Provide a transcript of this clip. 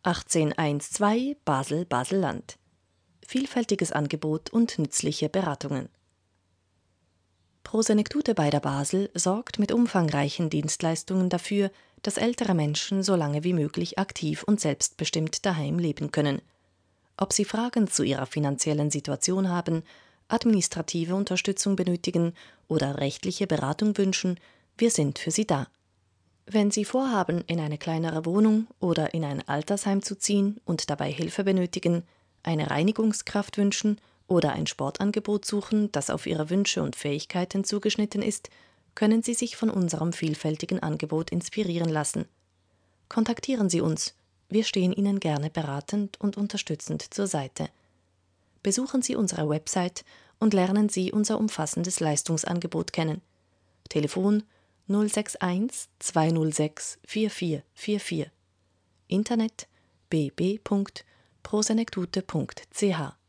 1812 Basel-Basel-Land. Vielfältiges Angebot und nützliche Beratungen. Pro Senectute Beider Basel sorgt mit umfangreichen Dienstleistungen dafür, dass ältere Menschen so lange wie möglich aktiv und selbstbestimmt daheim leben können. Ob sie Fragen zu ihrer finanziellen Situation haben, administrative Unterstützung benötigen oder rechtliche Beratung wünschen, wir sind für Sie da. Wenn Sie vorhaben, in eine kleinere Wohnung oder in ein Altersheim zu ziehen und dabei Hilfe benötigen, eine Reinigungskraft wünschen oder ein Sportangebot suchen, das auf Ihre Wünsche und Fähigkeiten zugeschnitten ist, können Sie sich von unserem vielfältigen Angebot inspirieren lassen. Kontaktieren Sie uns, wir stehen Ihnen gerne beratend und unterstützend zur Seite. Besuchen Sie unsere Website und lernen Sie unser umfassendes Leistungsangebot kennen. Telefon 061 206 4444. Internet bb.prosenectute.ch